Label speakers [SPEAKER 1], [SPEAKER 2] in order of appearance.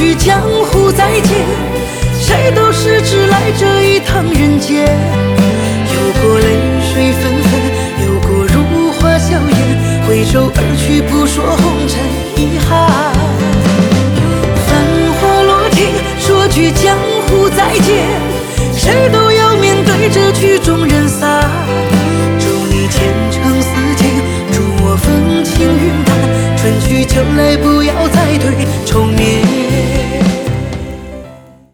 [SPEAKER 1] 句江湖再见，谁都是只来这一趟人间。有过泪水纷纷，有过如花笑颜，挥手而去，不说红尘遗憾。繁华落尽，说句江湖再见，谁都要面对这曲